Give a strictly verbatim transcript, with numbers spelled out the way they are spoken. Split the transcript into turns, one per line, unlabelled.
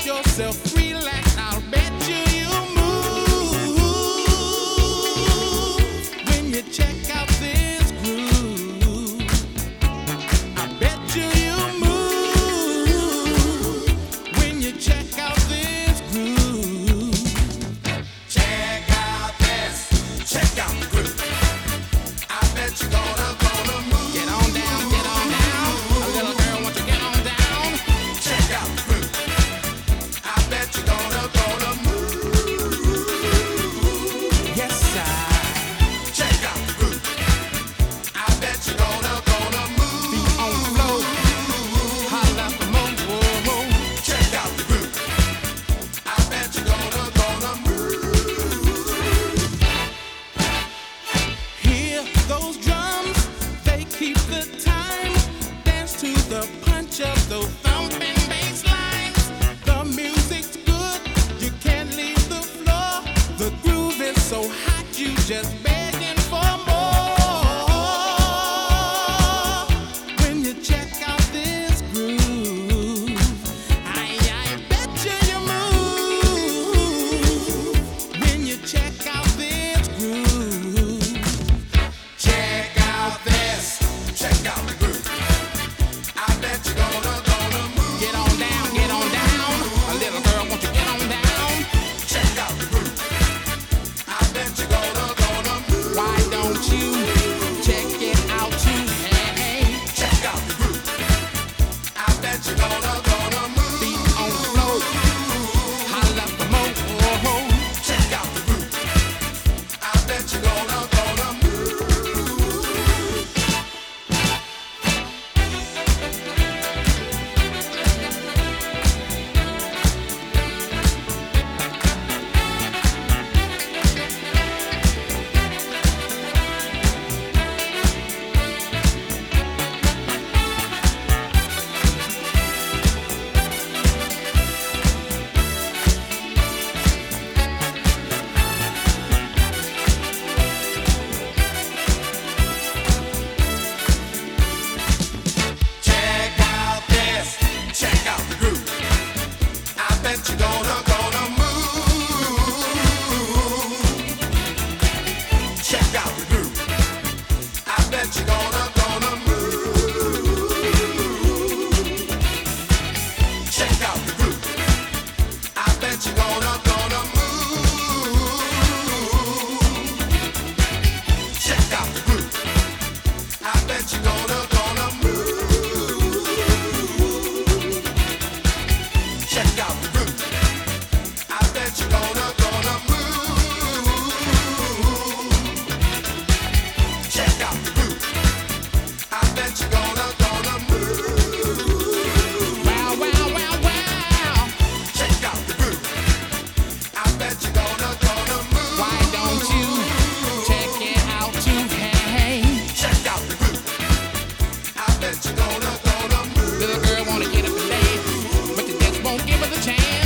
yourself relaxed. I'll bet you you move when you check out this groove. I bet you you move when you check out this groove.
Check out this, check out the groove. I bet you're gonna, gonna move.
Get on down, get on down. A little girl, won't you get on down?
Check out the groove. I bet you're gonna, gonna move.
Yes, I.
Check out the groove. I bet you're gonna, gonna move.
Be on the floor. Holla for more. Whoa.
Check out the groove. I bet you're gonna, gonna move.
Hear those drums, they keep the time. Dance to the punch of those thumping bass lines. The music's good, you can't leave the floor. The groove is so hot, you just begging for more. When you check out this groove, I, I bet you you move. When you check out this groove.
Check out this, check out the groove. I bet you're gonna, gonna move.
Get on down, get on down. A little girl, won't you get on down?
Check out the groove. I bet you're gonna, gonna move.
Why don't you check it out too? Hey,
Check out the groove. I bet you're gonna, gonna move.
feet on the floor. Holla for more.
Check out the groove. I bet you're gonna, gonna move. Check out this, check out the groove. I bet you're gonna, gonna move. Check out the groove. I bet you're gonna, gonna move. Check out the groove. I bet you're gonna, gonna move. Check out the groove. I bet you're gonna, gonna move. Check out the groove. I bet you're gonna, gonna move. Check out the groove. I bet you're gonna, gonna move.
Wow, wow, wow, wow.
Check out the groove. I bet you're gonna, gonna move.
Why don't you check it out too? Hey,
Check out the groove. I bet you're gonna, gonna move.
little girl wanna get up and dance, but you just won't give her the chance.